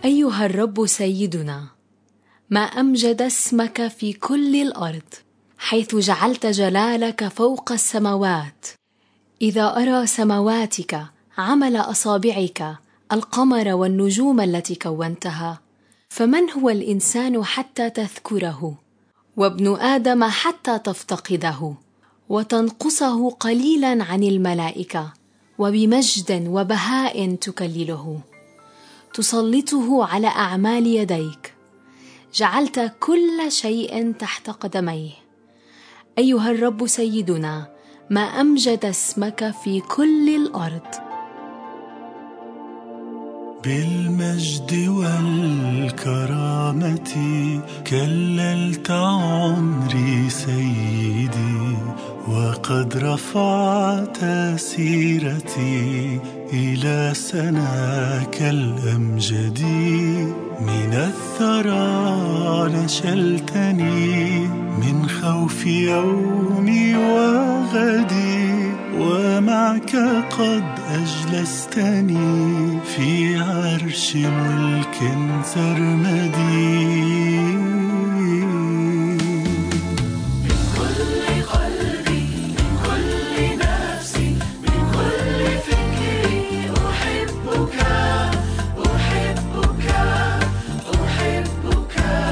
أيها الرب سيدنا، ما أمجد اسمك في كل الأرض، حيث جعلت جلالك فوق السماوات. إذا أرى سماواتك عمل أصابعك، القمر والنجوم التي كونتها، فمن هو الإنسان حتى تذكره، وابن آدم حتى تفتقده، وتنقصه قليلا عن الملائكة، وبمجد وبهاء تكلله، تسلطه على أعمال يديك، جعلت كل شيء تحت قدميه. أيها الرب سيدنا، ما أمجد اسمك في كل الأرض. بالمجد والكرامة كللت عمري سيدي، وقد رفعت سيرتي إلى سناك الأمجد. من الثرى نشلتني من خوف يومي وغدي، ومعك قد أجلستني في عرش ملك سرمدي. من كل قلبي، من كل نفسي، من كل فكري أحبك، أحبك، أحبك.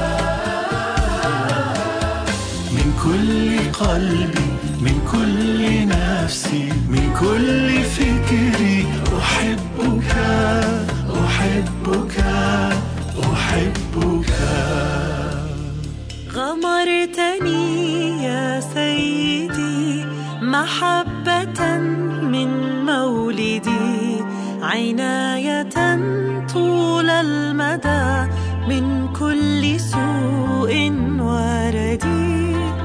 من كل قلبي، من كل نفسي، من كل فكري أحبك، أحبك، أحبك. غمرتني يا سيدي محبة من مولدي، عناية طول المدى من كل سوء وردي،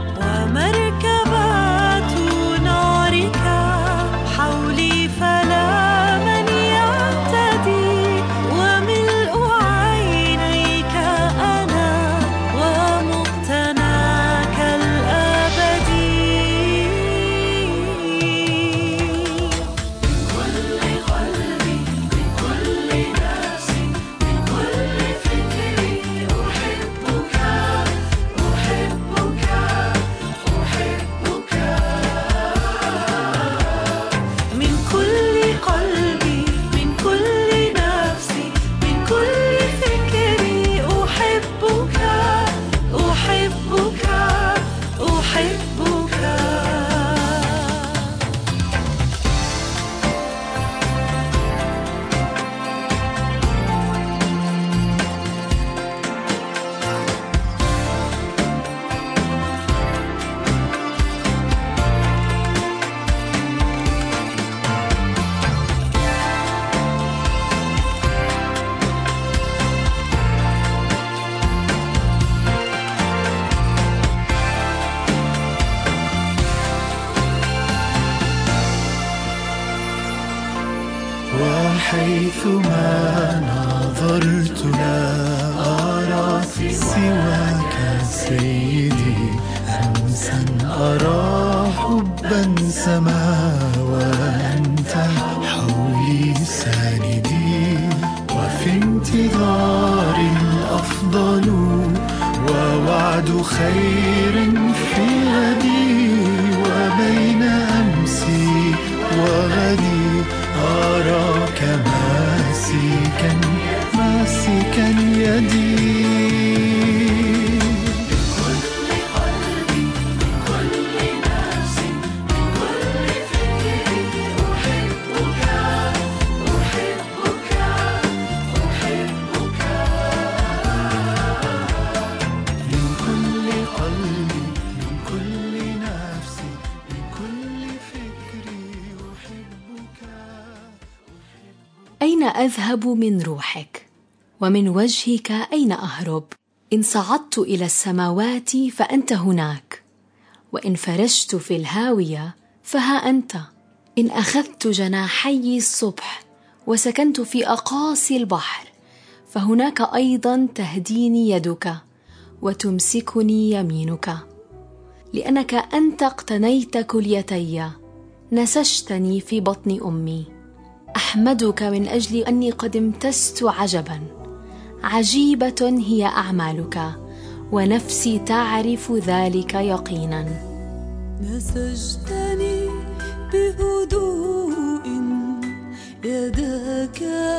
ومركبات نارك حولي فلا من يعتدي، وملء عينيك أنا ومقتناك الأبدي. من كل قلبي، من كل نفسي، من كل فكري أحبك، أحبك، أحبك. من كل قلبي، من كل نفسي، من كل فكري أحبك، أحبك، أحبك. وحيثما نظرت لا أرى سواك سيدي، أمسا أرى حبا سما، وأنت حولي ساندي، وفي انتظار أفضل ووعد خير في غدي، وبين أمسي وغدي أراك ماسكا، ماسكا يدي. أين أذهب من روحك؟ ومن وجهك أين أهرب؟ إن صعدت إلى السماوات فأنت هناك، وإن فرشت في الهاوية فها أنت. إن أخذت جناحي الصبح وسكنت في أقاصي البحر، فهناك أيضا تهديني يدك وتمسكني يمينك. لأنك أنت اقتنيت كليتي، نسجتني في بطن أمي. أحمدك من أجل أني قد امتزت عجبا، عجيبة هي أعمالك، ونفسي تعرف ذلك يقينا. نسجتني بهدوء، يداك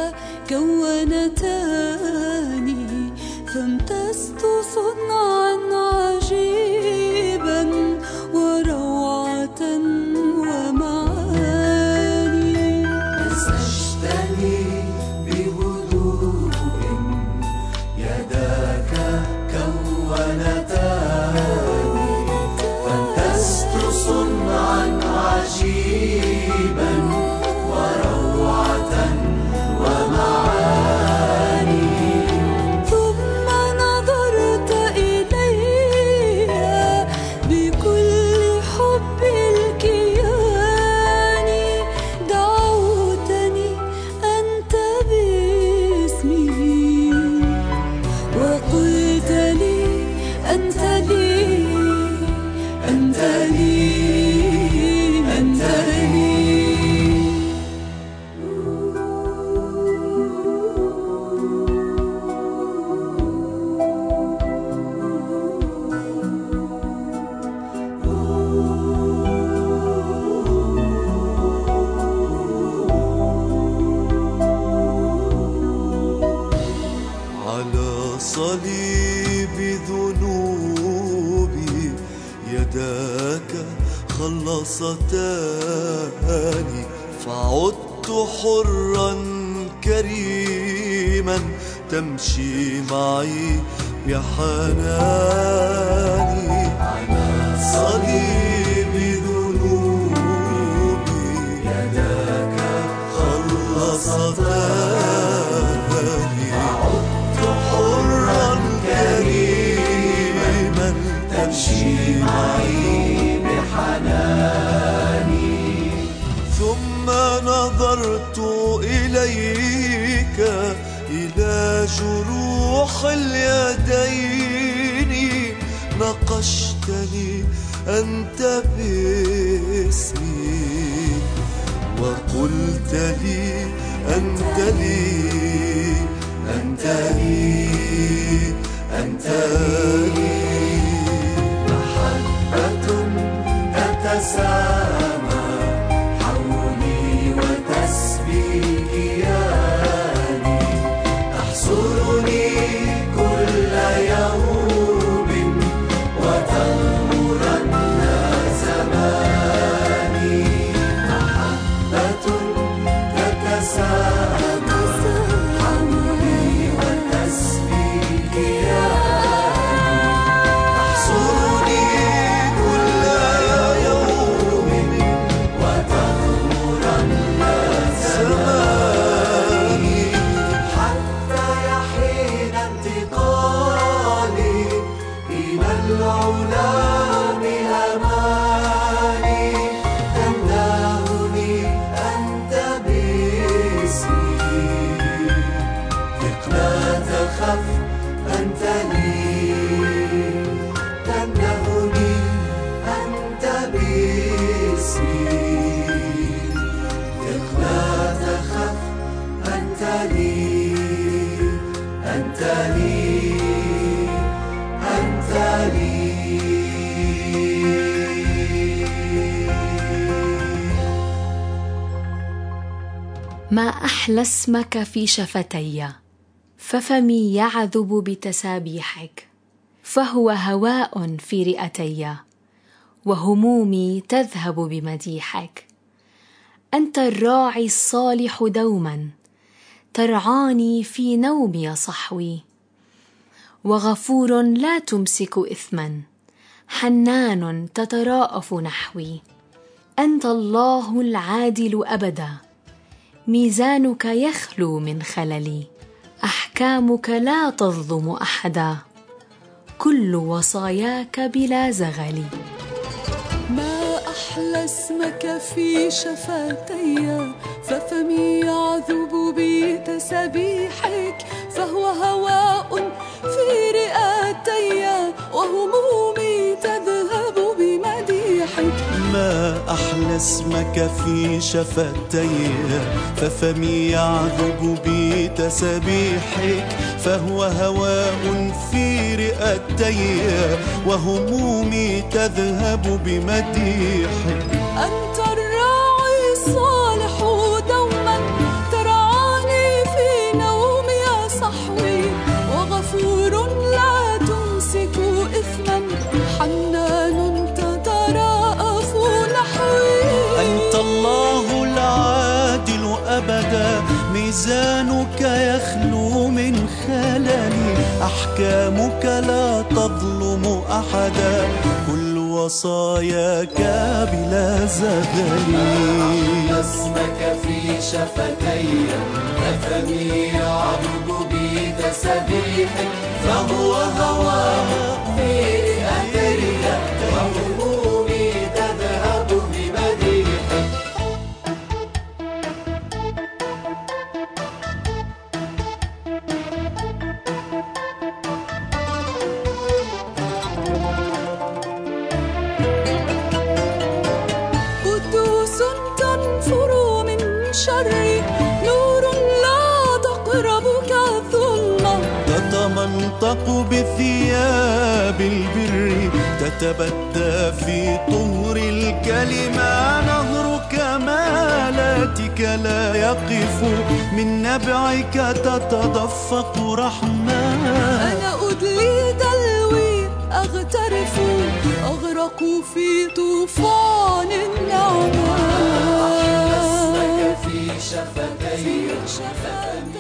كونتاني، فامتزت صنعا عجيبا وروعة ومعاني. مسجتني بهدوء، يداك كونتاني، فامتزت صنعا عجيبا وروعة ومعاني. ثم نظرت إلي بكل حب الكيان، دعوتني أنت باسمي، وقلت لي أنت لي، أنت لي، أنت لي. على صليب ذنوبي يداك خلصتاني، فعدت حرا كريما تمشي معي بحناني. على صليب ذنوبي يداك خلصتاني، حرا كريما تمشي معي بحناني. ثم نظرت إليك إلى جروح اليدين، نقشتني أنت باسمي، وقلت لي أنت لي، أنت لي، أنت لي. محبة تتسامى حولي وتسبي كياني، تحصرني كل يوم وتغمرن زماني. محبة تتسامى حولي وتسبي كياني، تحصرني كل يوم وتغمرن زماني. حتى يحين انتقالي إلى العلا بأماني، تندهني أنت باسمي، ثق لا تخف أنت لي، تندهني أنت باسمي، ثق لا تخف أنت لي، أنت لي، أنت لي. ما أحلى اسمك في شفتي، ففمي يعذب بتسابيحك، فهو هواء في رئتي، وهمومي تذهب بمديحك. أنت الراعي الصالح دوما، ترعاني في نومي صحوي، وغفور لا تمسك إثما، حنان تتراءف نحوي. أنت الله العادل أبدا، ميزانك يخلو من خلل، أحكامك لا تظلم أحدا، كل وصاياك بلا زغل. ما أحلى اسمك في شفتي، ففمي يعذب بتسبيحك، فهو هواء في رئتي، وهمومي تذهب بمديحك. ما أحلى اسمك في شفتي، ففمي يعذب بتسبيحك، فهو هواء في رئتي وهمومي تذهب بمديحك. أنت الراعي الصالح دوما ترعاني في نومي يا صحوي، وغفور لا تمسك إثما حنان تتراءف نحوي. أنت الله العادل أبدا ميزانك يخلو من خلل، أحكامك لا تظلم أحدا كل وصاياك بلا زغل. اسمك في شفتي ففمي يعرج بتسبيحك، فهو هواه في رئتي وهمومي تذهب بمديحك. قدوس تنفر من شري، نور لا تقربك الظلمة، تتمنطق بثياب البر، تتبدى في طهر الكلمة، نهر كمالاتك لا يقف، من نبعك تتدفق رحمة. أنا أدلي دلوي أغترف، أغرق في طوفان النعمة. اسمك في شفتي